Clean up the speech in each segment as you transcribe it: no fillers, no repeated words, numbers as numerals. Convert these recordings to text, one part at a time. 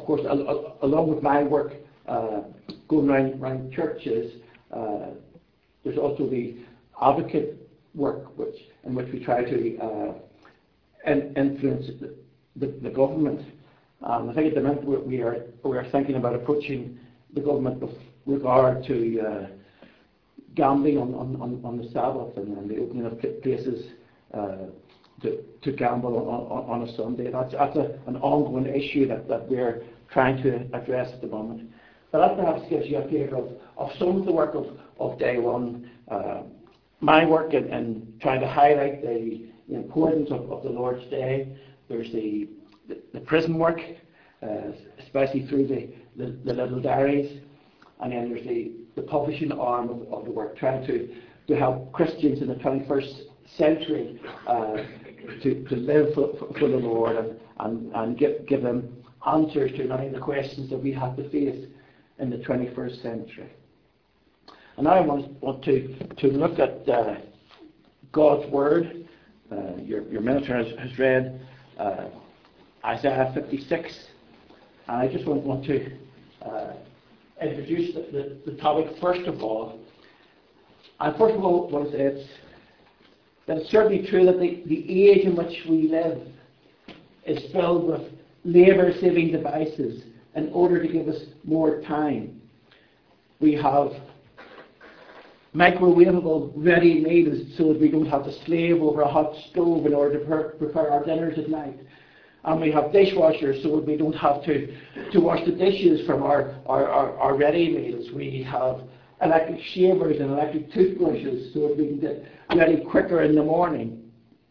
course, along with my work going around churches, there's also the advocate work in which we try to influence the government. I think at the moment we are thinking about approaching the government with regard to gambling on the Sabbath and the opening of places to gamble on a Sunday. That's an ongoing issue that we're trying to address at the moment. But that perhaps gives you a flavour of some of the work of Day One. My work in trying to highlight the importance of the Lord's Day. There's the prison work, especially through the little diaries. And then there's the publishing arm of the work, trying to help Christians in the 21st century to live for the Lord and give them answers to many of the questions that we have to face in the 21st century. And now I want to look at God's Word. Your minister has read Isaiah 56, and I just want to introduce the topic first of all. And first of all, I want to say that it's certainly true that the age in which we live is filled with labour-saving devices in order to give us more time. We have microwavable ready meals so that we don't have to slave over a hot stove in order to prepare our dinners at night. And we have dishwashers so that we don't have to wash the dishes from our ready meals. We have electric shavers and electric toothbrushes so that we can get ready quicker in the morning.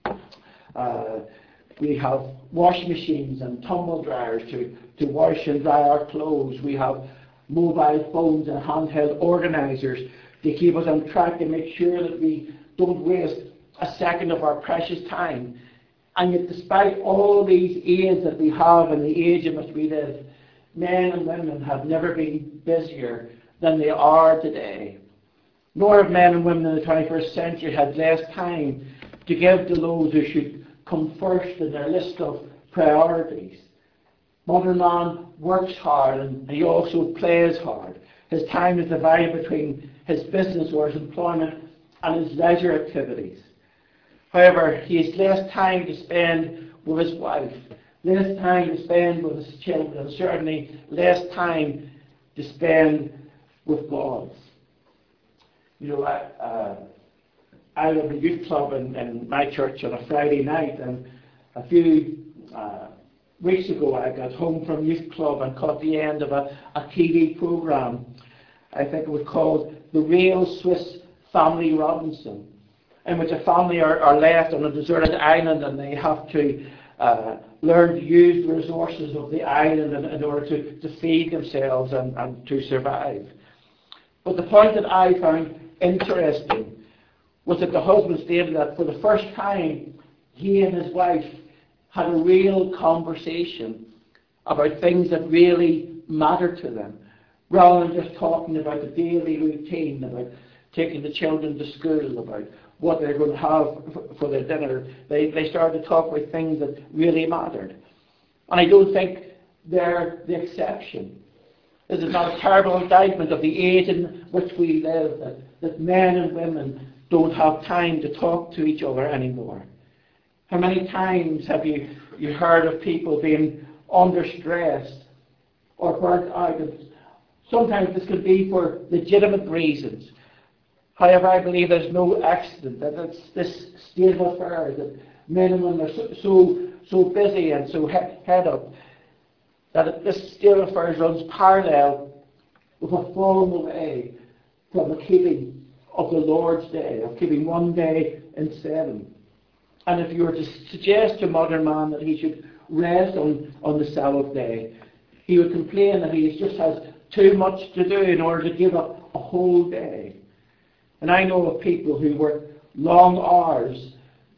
We have washing machines and tumble dryers to wash and dry our clothes. We have mobile phones and handheld organisers to keep us on track and make sure that we don't waste a second of our precious time. And yet, despite all these aids that we have in the age in which we live, men and women have never been busier than they are today. Nor have men and women in the 21st century had less time to give to those who should come first in their list of priorities. Modern man works hard and he also plays hard. His time is divided between his business or his employment and his leisure activities. However, he has less time to spend with his wife, less time to spend with his children, and certainly less time to spend with God. You know, I have a youth club in my church on a Friday night, and a few weeks ago I got home from youth club and caught the end of a TV programme. I think it was called The Real Swiss Family Robinson, in which a family are left on a deserted island and they have to learn to use the resources of the island in order to feed themselves and to survive. But the point that I found interesting was that the husband stated that for the first time he and his wife had a real conversation about things that really mattered to them, rather than just talking about the daily routine, about taking the children to school, about what they're going to have for their dinner. They started to talk about things that really mattered. And I don't think they're the exception. This is not a terrible indictment of the age in which we live, that men and women don't have time to talk to each other anymore. How many times have you heard of people being under stress or burnt out? Sometimes this could be for legitimate reasons. However, I believe there's no accident that it's this state of affairs that men and women are so busy and so head up, that this state of affairs runs parallel with a falling away from the keeping of the Lord's Day, of keeping one day in 7. And if you were to suggest to a modern man that he should rest on the Sabbath day, he would complain that he just has too much to do in order to give up a whole day. And I know of people who work long hours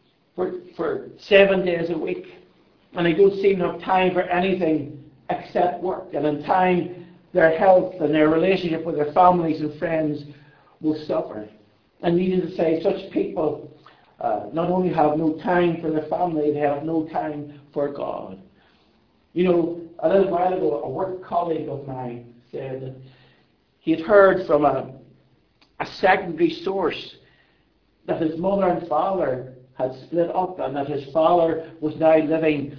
for 7 days a week, and they don't seem to have time for anything except work. And in time, their health and their relationship with their families and friends will suffer. And needless to say, such people not only have no time for their family, they have no time for God. You know, a little while ago, a work colleague of mine said that he had heard from a secondary source that his mother and father had split up, and that his father was now living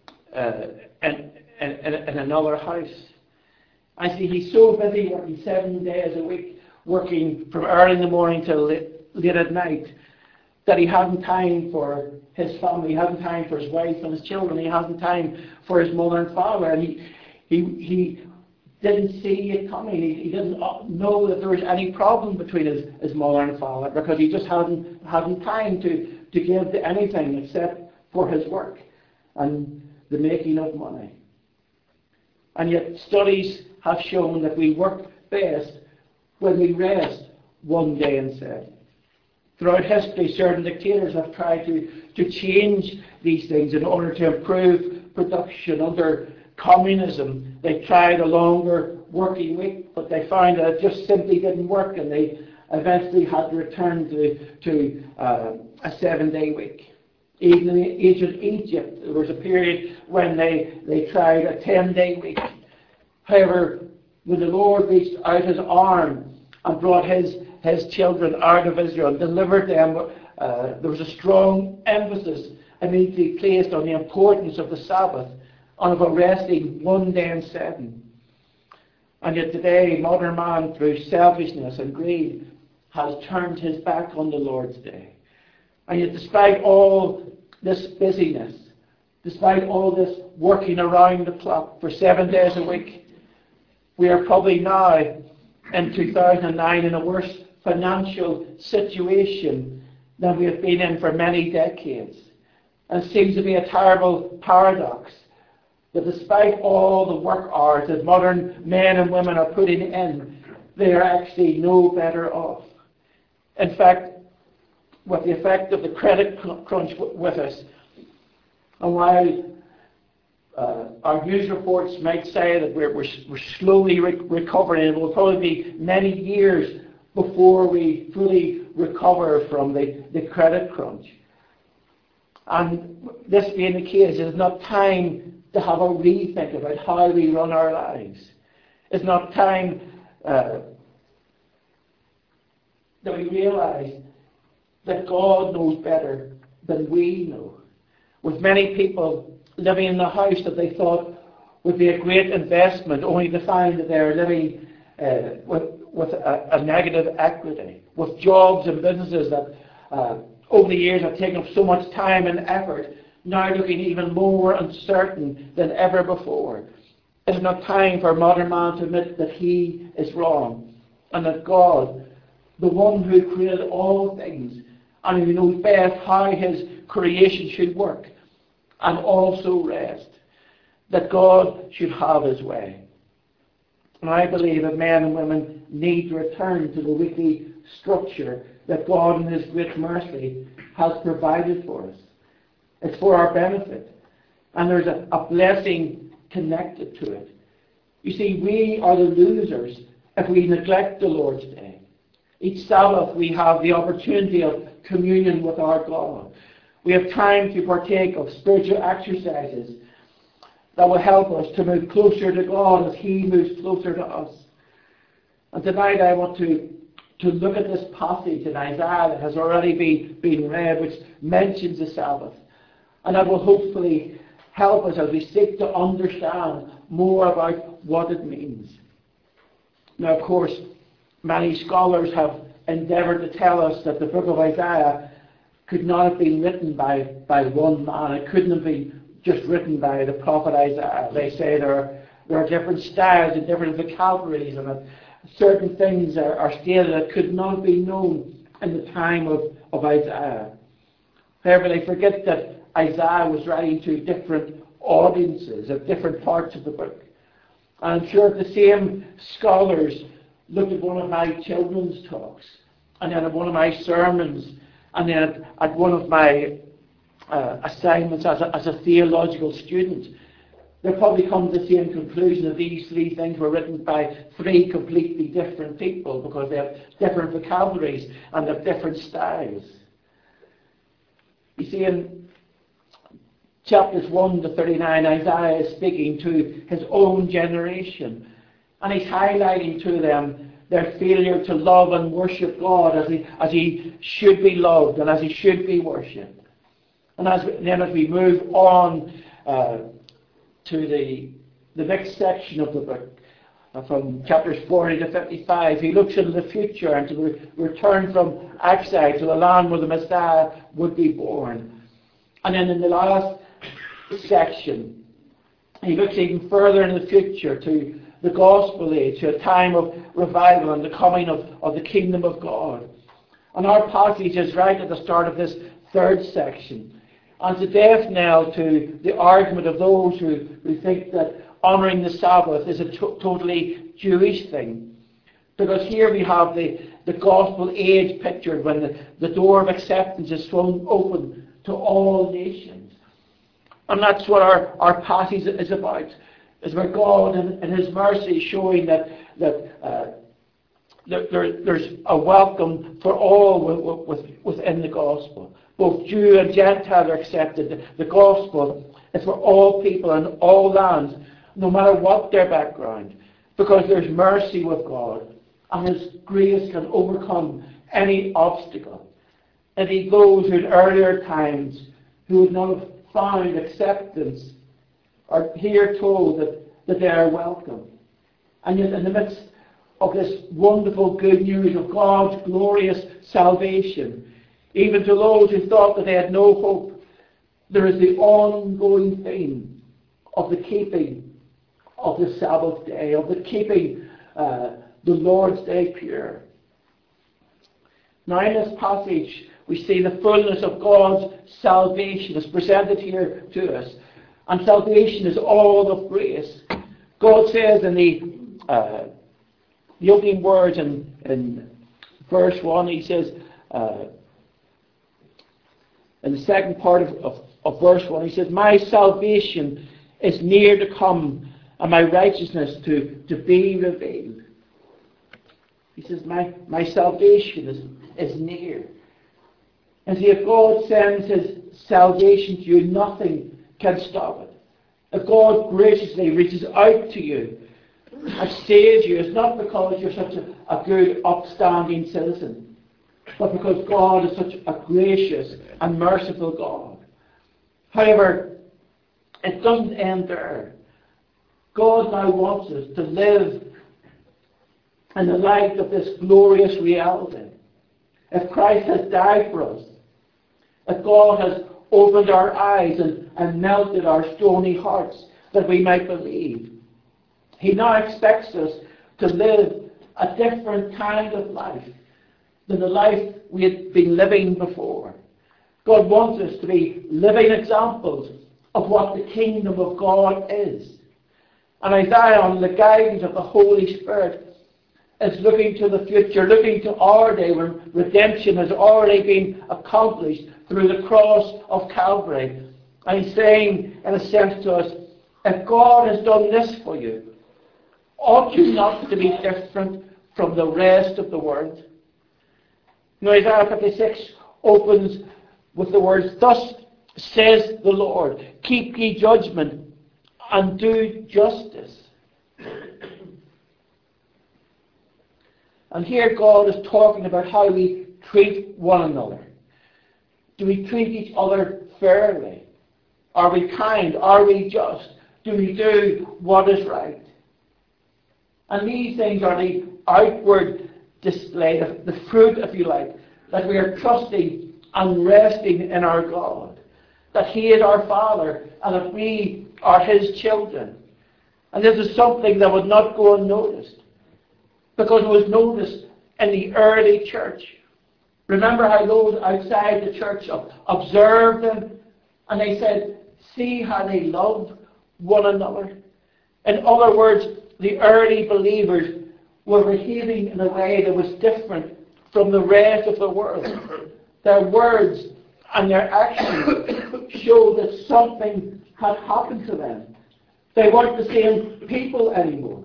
in another house. I see he's so busy working 7 days a week, working from early in the morning till late at night, that he hadn't time for his family, he hadn't time for his wife and his children, he hadn't time for his mother and father, and he didn't see it coming. He didn't know that there was any problem between his mother and father, because he just hadn't time to give to anything except for his work and the making of money. And yet studies have shown that we work best when we rest one day instead. Throughout history, certain dictators have tried to change these things in order to improve production. Under communism, they tried a longer working week, but they found that it just simply didn't work, and they eventually had to return to a 7-day week. Even in ancient Egypt, there was a period when they tried a 10-day week. However, when the Lord reached out his arm and brought his children out of Israel and delivered them, there was a strong emphasis immediately placed on the importance of the Sabbath, and of resting 1 day in 7. And yet today, modern man, through selfishness and greed, has turned his back on the Lord's day. And yet, despite all this busyness, despite all this working around the clock for 7 days a week, we are probably now in 2009 in a worse financial situation than we have been in for many decades. And it seems to be a terrible paradox that despite all the work hours that modern men and women are putting in, they are actually no better off. In fact, with the effect of the credit crunch with us, and while our news reports might say that we're slowly recovering, it will probably be many years before we fully recover from the credit crunch. And this being the case, it is not time to have a rethink about how we run our lives. It's not time that we realise that God knows better than we know. With many people living in the house that they thought would be a great investment, only to find that they're living with a negative equity, with jobs and businesses that over the years have taken up so much time and effort, now looking even more uncertain than ever before. It is not time for modern man to admit that he is wrong, and that God, the one who created all things, and who knows best how his creation should work, and also rest, that God should have his way. And I believe that men and women need to return to the weekly structure that God in his great mercy has provided for us. It's for our benefit. And there's a blessing connected to it. You see, we are the losers if we neglect the Lord's Day. Each Sabbath we have the opportunity of communion with our God. We have time to partake of spiritual exercises that will help us to move closer to God as he moves closer to us. And tonight I want to look at this passage in Isaiah that has already been read, which mentions the Sabbath. And that will hopefully help us as we seek to understand more about what it means. Now, of course, many scholars have endeavoured to tell us that the book of Isaiah could not have been written by one man. It couldn't have been just written by the prophet Isaiah. They say there are different styles and different vocabularies, and that certain things are stated that could not have been known in the time of Isaiah. However, they forget that Isaiah was writing to different audiences at different parts of the book. And I'm sure the same scholars looked at one of my children's talks, and then at one of my sermons, and then at one of my assignments as a theological student. They'll probably come to the same conclusion that these three things were written by three completely different people, because they have different vocabularies and they have different styles. You see, chapters 1 to 39, Isaiah is speaking to his own generation. And he's highlighting to them their failure to love and worship God as he should be loved and as he should be worshipped. And then as we move on to the next section of the book, from chapters 40 to 55, he looks into the future and to the return from exile to the land where the Messiah would be born. And then in the last section, he looks even further in the future to the gospel age, to a time of revival and the coming of the kingdom of God. And our passage is right at the start of this third section. And it's a death knell to the argument of those who think that honouring the Sabbath is a totally Jewish thing. Because here we have the gospel age pictured when the door of acceptance is thrown open to all nations. And that's what our passage is about. Is where God in His mercy is showing that there's a welcome for all within the gospel. Both Jew and Gentile are accepted. The gospel is for all people and all lands, no matter what their background, because there's mercy with God, and His grace can overcome any obstacle. And He goes in earlier times who would not have found acceptance are here told that they are welcome. And yet in the midst of this wonderful good news of God's glorious salvation, even to those who thought that they had no hope, there is the ongoing theme of the keeping of the Sabbath day, of the keeping the Lord's day pure. Now in this passage we see the fullness of God's salvation is presented here to us. And salvation is all of grace. God says in the opening words in verse 1, He says, in the second part of verse 1, He says, my salvation is near to come, and my righteousness to be revealed. He says, my salvation is near. And see, if God sends His salvation to you, nothing can stop it. If God graciously reaches out to you and saves you, it's not because you're such a good, upstanding citizen, but because God is such a gracious and merciful God. However, it doesn't end there. God now wants us to live in the light of this glorious reality. If Christ has died for us, if God has opened our eyes and melted our stony hearts that we might believe, He now expects us to live a different kind of life than the life we had been living before. God wants us to be living examples of what the kingdom of God is. And Isaiah, on the guidance of the Holy Spirit, is looking to the future, looking to our day when redemption has already been accomplished through the cross of Calvary. And He's saying, in a sense to us, if God has done this for you, ought you not to be different from the rest of the world? Now Isaiah 56 opens with the words, thus says the Lord, keep ye judgment and do justice. And here God is talking about how we treat one another. Do we treat each other fairly? Are we kind? Are we just? Do we do what is right? And these things are the outward display, the fruit, if you like, that we are trusting and resting in our God. That He is our Father and that we are His children. And this is something that would not go unnoticed, because it was noticed in the early church. Remember how those outside the church observed them, and they said, see how they love one another. In other words, the early believers were behaving in a way that was different from the rest of the world. Their words and their actions showed that something had happened to them. They weren't the same people anymore.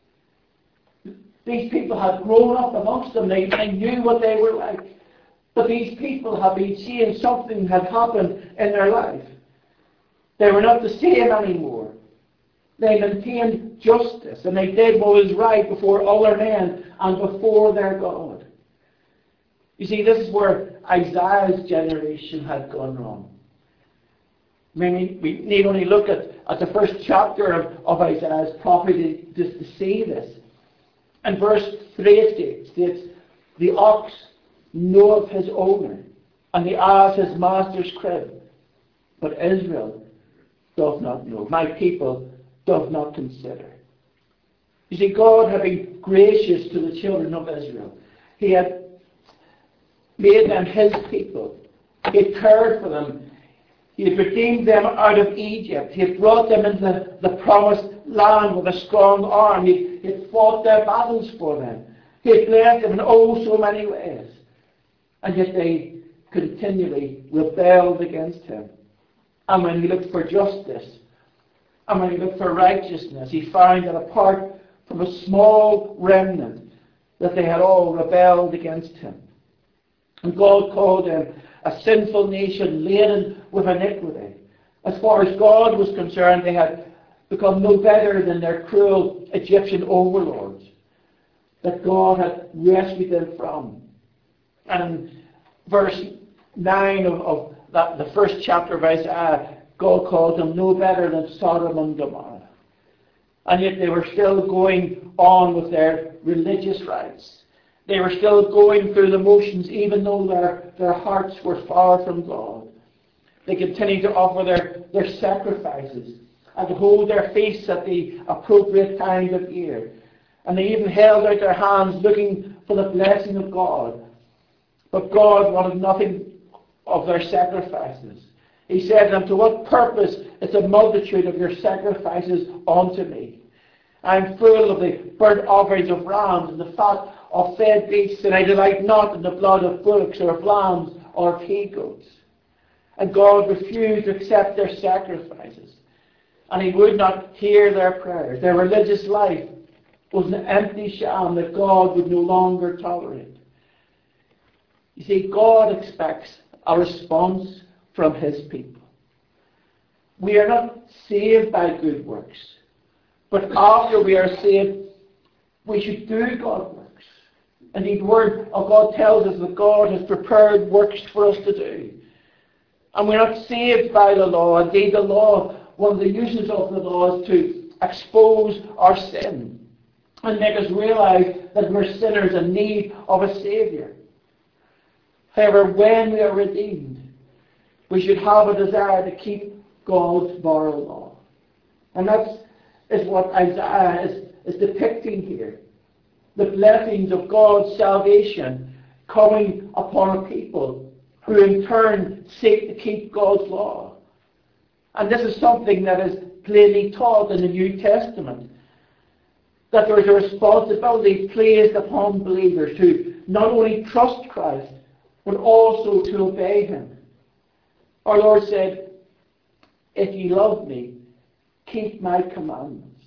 These people had grown up amongst them. They knew what they were like. But these people had been seeing something had happened in their life. They were not the same anymore. They maintained justice, and they did what was right before other men and before their God. You see, this is where Isaiah's generation had gone wrong. I mean, we need only look at the first chapter of Isaiah's prophecy just to see this. And verse 3 states, the ox knoweth his owner, and the ass his master's crib. But Israel doth not know. My people doth not consider. You see, God had been gracious to the children of Israel. He had made them his people. He had cared for them. He had redeemed them out of Egypt. He had brought them into the promised land with a strong arm. He had fought their battles for them. He had blessed them in oh so many ways. And yet they continually rebelled against him. And when he looked for justice, and when he looked for righteousness, he found that apart from a small remnant, that they had all rebelled against him. And God called them a sinful nation laden with iniquity. As far as God was concerned, they had become no better than their cruel Egyptian overlords that God had rescued them from. And in verse 9 of the first chapter of Isaiah, God called them no better than Sodom and Gomorrah. And yet they were still going on with their religious rites. They were still going through the motions even though their hearts were far from God. They continued to offer their sacrifices and to hold their feasts at the appropriate times of year. And they even held out their hands looking for the blessing of God. But God wanted nothing of their sacrifices. He said to them, to what purpose is the multitude of your sacrifices unto me? I am full of the burnt offerings of rams and the fat of fed beasts, and I delight not in the blood of bullocks or of lambs or of he-goats. And God refused to accept their sacrifices. And he would not hear their prayers. Their religious life was an empty sham that God would no longer tolerate. You see, God expects a response from his people. We are not saved by good works. But after we are saved, we should do God's works. Indeed, the Word of God tells us that God has prepared works for us to do. And we're not saved by the law. Indeed, the law, one of the uses of the law is to expose our sin and make us realize that we're sinners in need of a Saviour. However, when we are redeemed, we should have a desire to keep God's moral law. And that is what Isaiah is depicting here. The blessings of God's salvation coming upon a people who in turn seek to keep God's law. And this is something that is plainly taught in the New Testament. That there is a responsibility placed upon believers to not only trust Christ, but also to obey him. Our Lord said, if ye love me, keep my commandments.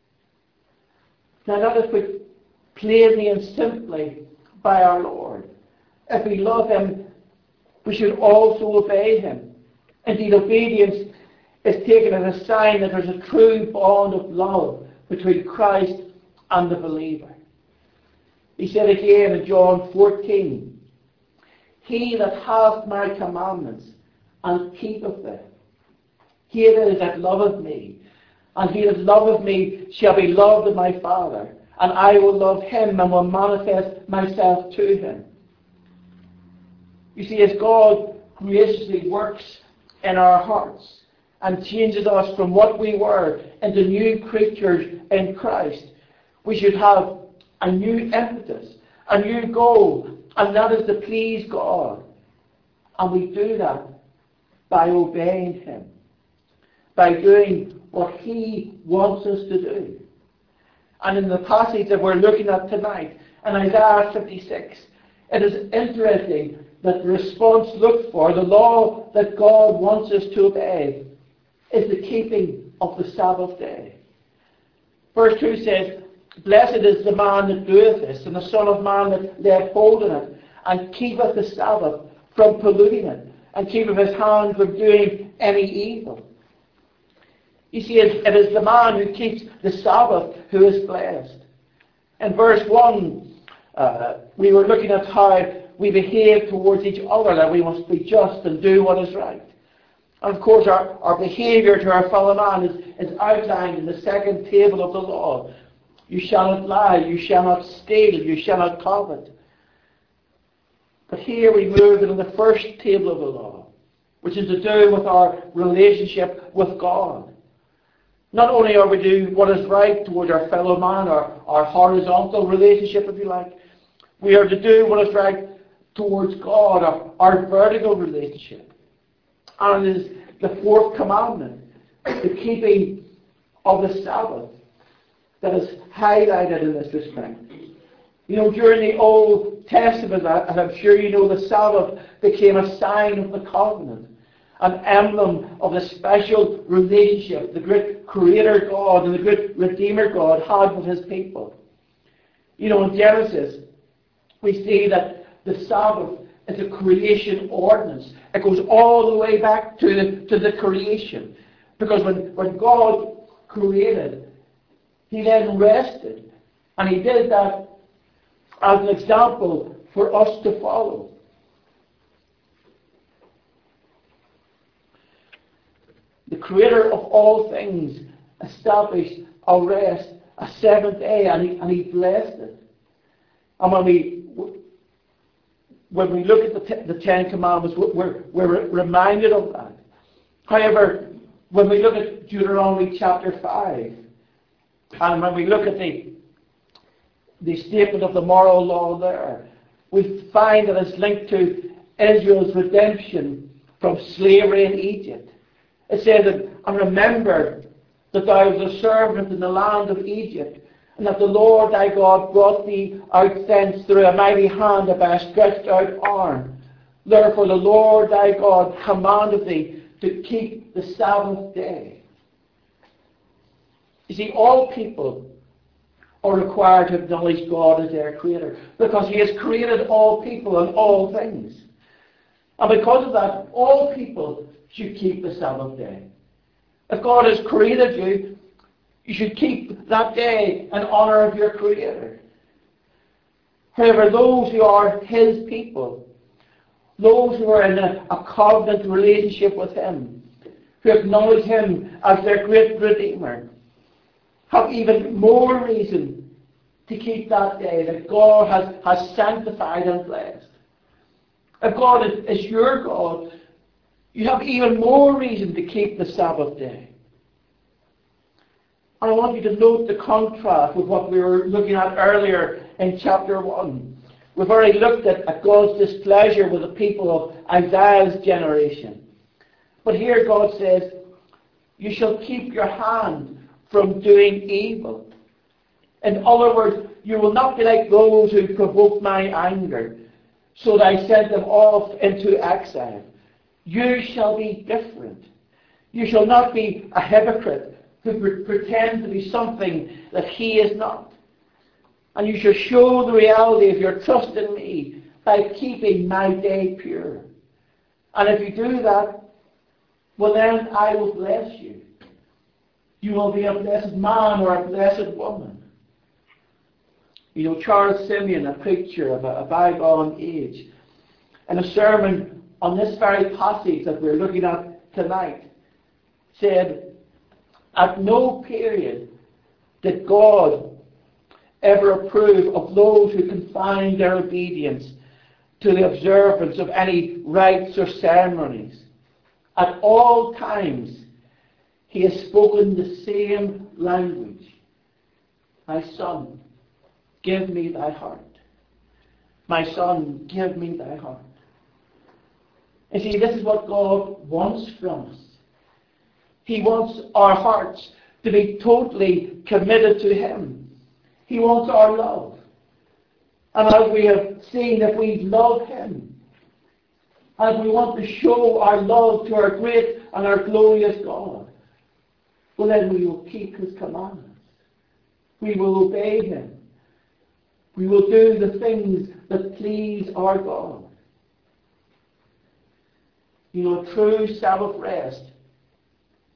Now that is put plainly and simply by our Lord. If we love him, we should also obey him. Indeed, obedience is taken as a sign that there's a true bond of love between Christ and the believer. He said again in John 14, he that hath my commandments and keepeth them, he it is that loveth me, and he that loveth me shall be loved of my Father, and I will love him and will manifest myself to him. You see, as God graciously works in our hearts and changes us from what we were into new creatures in Christ, we should have a new impetus, a new goal, and that is to please God. And we do that by obeying him, by doing what he wants us to do. And in the passage that we're looking at tonight, in Isaiah 56, it is interesting that the response looked for, the law that God wants us to obey, is the keeping of the Sabbath day. Verse 2 says, blessed is the man that doeth this, and the Son of Man that layeth hold on it, and keepeth the Sabbath from polluting it, and keepeth his hand from doing any evil. You see, it is the man who keeps the Sabbath who is blessed. In verse 1, we were looking at how we behave towards each other, that we must be just and do what is right. And of course, our behaviour to our fellow man is outlined in the second table of the law. You shall not lie, you shall not steal, you shall not covet. But here we move into the first table of the law, which is to do with our relationship with God. Not only are we doing what is right towards our fellow man, our horizontal relationship, if you like, we are to do what is right towards God, our vertical relationship. And it is the fourth commandment, the keeping of the Sabbath, that is highlighted in this respect. You know, during the Old Testament, and I'm sure you know, the Sabbath became a sign of the covenant, an emblem of the special relationship the great Creator God and the great Redeemer God had with His people. You know, in Genesis, we see that the Sabbath is a creation ordinance. It goes all the way back to the creation. Because when God created, He then rested. And He did that as an example for us to follow. The Creator of all things established a rest, a seventh day, and He blessed it. And when we look at the Ten Commandments, we're reminded of that. However, when we look at Deuteronomy chapter 5, and when we look at the statement of the moral law there, we find that it's linked to Israel's redemption from slavery in Egypt. It says that, and remember that thou was a servant in the land of Egypt, and that the Lord thy God brought thee out thence through a mighty hand and by a stretched out arm. Therefore the Lord thy God commanded thee to keep the Sabbath day. You see, all people are required to acknowledge God as their Creator, because He has created all people and all things. And because of that, all people should keep the Sabbath day. If God has created you, you should keep that day in honour of your Creator. However, those who are His people, those who are in a covenant relationship with Him, who acknowledge Him as their great Redeemer, have even more reason to keep that day that God has sanctified and blessed. If God is your God, you have even more reason to keep the Sabbath day. And I want you to note the contrast with what we were looking at earlier in chapter 1. We've already looked at God's displeasure with the people of Isaiah's generation. But here God says, you shall keep your hand from doing evil. In other words, you will not be like those who provoke my anger, so that I sent them off into exile. You shall be different. You shall not be a hypocrite who pretends to be something that he is not. And you shall show the reality of your trust in me by keeping my day pure. And if you do that, well then I will bless you. You will be a blessed man or a blessed woman. You know, Charles Simeon, a preacher of a bygone age, in a sermon on this very passage that we're looking at tonight, said, at no period did God ever approve of those who confine their obedience to the observance of any rites or ceremonies. At all times, He has spoken the same language. My son, give me thy heart. My son, give me thy heart. And see, this is what God wants from us. He wants our hearts to be totally committed to Him. He wants our love. And as we have seen, if we love Him, as we want to show our love to our great and our glorious God, well then we will keep His commandments. We will obey Him. We will do the things that please our God. You know, true Sabbath rest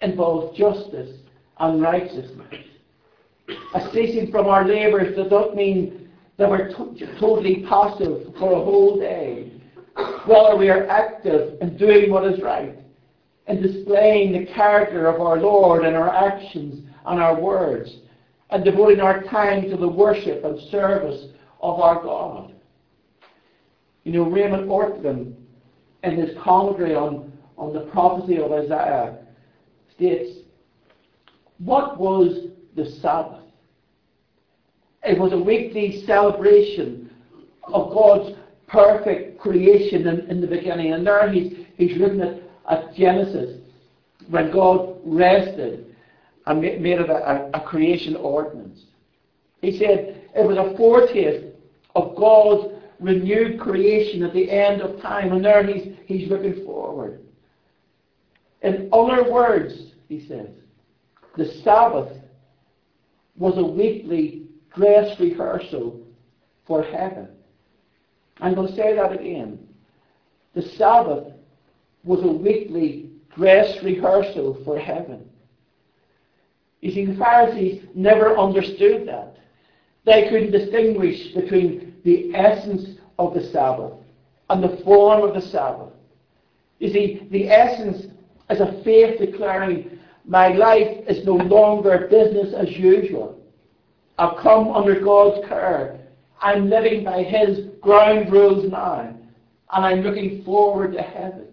involves justice and righteousness. A ceasing from our labours does not mean that we're totally passive for a whole day. Rather, we are active in doing what is right, in displaying the character of our Lord in our actions and our words, and devoting our time to the worship and service of our God. You know, Raymond Ortman, in his commentary on the prophecy of Isaiah, states, what was the Sabbath? It was a weekly celebration of God's perfect creation in the beginning. And there he's looking at Genesis, when God rested and made it a creation ordinance. He said it was a foretaste of God's renewed creation at the end of time. And there he's looking forward. In other words, he says, the Sabbath was a weekly dress rehearsal for heaven. I'm going to say that again. The Sabbath was a weekly dress rehearsal for heaven. You see, the Pharisees never understood that. They couldn't distinguish between the essence of the Sabbath and the form of the Sabbath. You see, the essence is a faith declaring, my life is no longer business as usual. I've come under God's care. I'm living by His ground rules now, and I'm looking forward to heaven.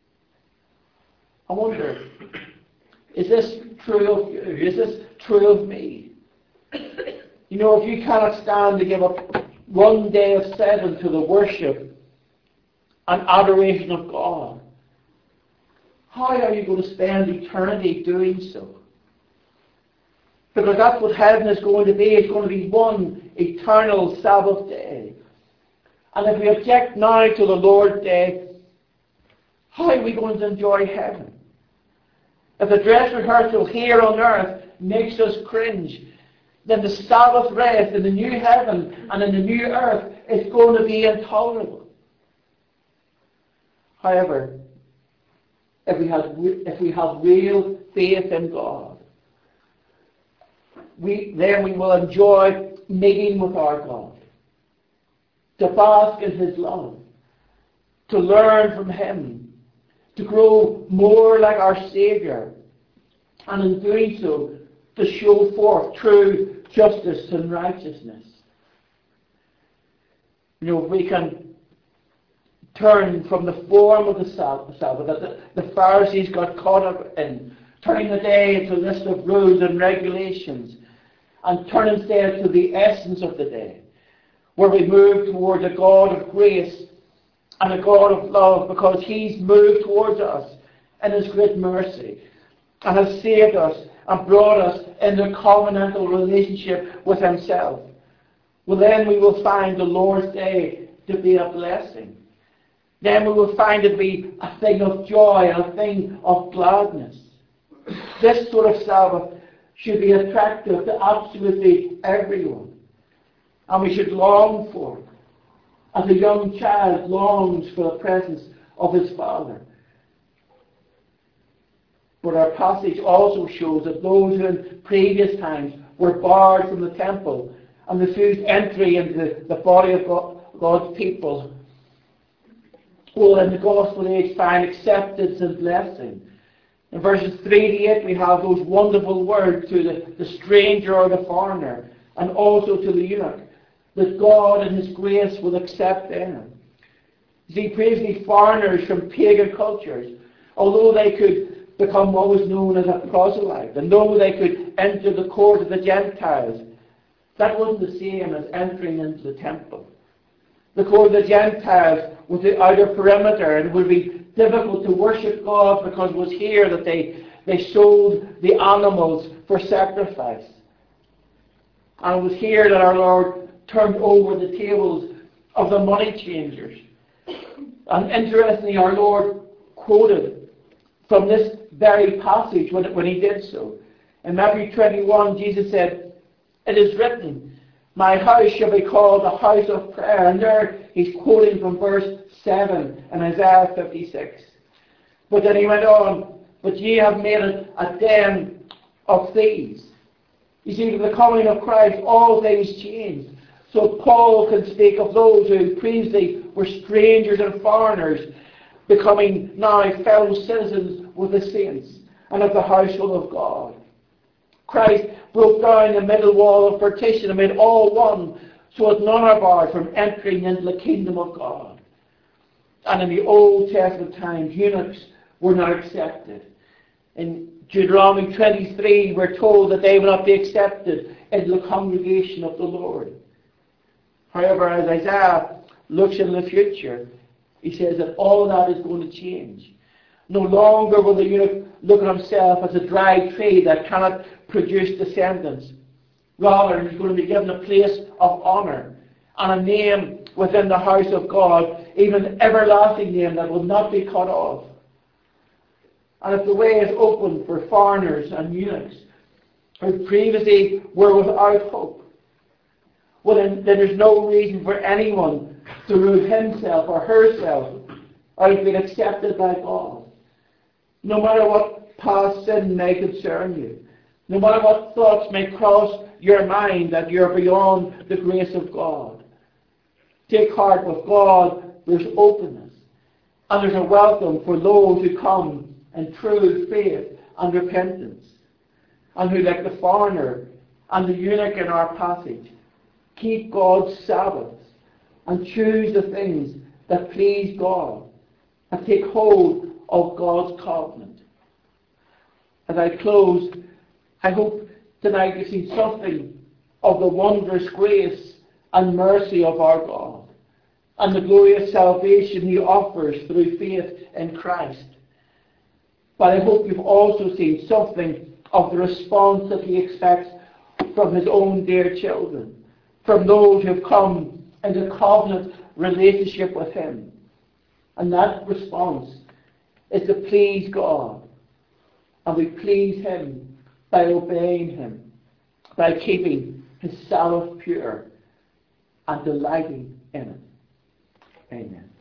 I wonder, is this true of you? Is this true of me? You know, if you cannot stand to give up one day of 7 to the worship and adoration of God, how are you going to spend eternity doing so? Because that's what heaven is going to be. It's going to be one eternal Sabbath day. And if we object now to the Lord's day, how are we going to enjoy heaven? If the dress rehearsal here on earth makes us cringe, then the Sabbath rest in the new heaven and in the new earth is going to be intolerable. However, if we have real faith in God, then we will enjoy meeting with our God, to bask in His love, to learn from Him, to grow more like our Saviour, and in doing so, to show forth true justice and righteousness. You know, we can turn from the form of the Sabbath that the Pharisees got caught up in, turning the day into a list of rules and regulations, and turn instead to the essence of the day, where we move towards a God of grace and a God of love, because He's moved towards us in His great mercy and has saved us and brought us into a covenantal relationship with Himself. Well, then we will find the Lord's day to be a blessing. Then we will find it to be a thing of joy and a thing of gladness. This sort of Sabbath should be attractive to absolutely everyone. And we should long for it, as a young child longs for the presence of his father. But our passage also shows that those who in previous times were barred from the temple and refused entry into the body of God's people will in the gospel age find acceptance and blessing. In verses 3 to 8 we have those wonderful words to the stranger or the foreigner, and also to the eunuch, that God in His grace will accept them. You see, previously foreigners from pagan cultures, although they could become what was known as a proselyte, and though they could enter the court of the Gentiles, that wasn't the same as entering into the temple. The court of the Gentiles was the outer perimeter, and it would be difficult to worship God because it was here that they sold the animals for sacrifice. And it was here that our Lord turned over the tables of the money changers. And interestingly, our Lord quoted from this very passage when He did so. In Matthew 21, Jesus said, "It is written, my house shall be called a house of prayer." And there He's quoting from verse 7 in Isaiah 56. But then He went on, but ye have made it a den of thieves. You see, with the coming of Christ, all things changed. So Paul can speak of those who previously were strangers and foreigners, becoming now fellow citizens with the saints and of the household of God. Christ broke down the middle wall of partition and made all one, so that none are barred from entering into the kingdom of God. And in the Old Testament times, eunuchs were not accepted. In Deuteronomy 23, we're told that they will not be accepted into the congregation of the Lord. However, as Isaiah looks in the future, he says that all that is going to change. No longer will the eunuch look at himself as a dry tree that cannot produce descendants. Rather, he's going to be given a place of honour and a name within the house of God, even an everlasting name that will not be cut off. And if the way is open for foreigners and eunuchs who previously were without hope, well then there's no reason for anyone to rule himself or herself out of being accepted by God. No matter what past sin may concern you, no matter what thoughts may cross your mind that you're beyond the grace of God, take heart with God. There's openness and there's a welcome for those who come in true faith and repentance, and who, like the foreigner and the eunuch in our passage, keep God's Sabbaths and choose the things that please God and take hold of God's covenant. As I close, I hope tonight you've seen something of the wondrous grace and mercy of our God and the glorious salvation He offers through faith in Christ. But I hope you've also seen something of the response that He expects from His own dear children, from those who have come into covenant relationship with Him. And that response is to please God. And we please Him by obeying Him, by keeping His Sabbath pure and delighting in it. Amen.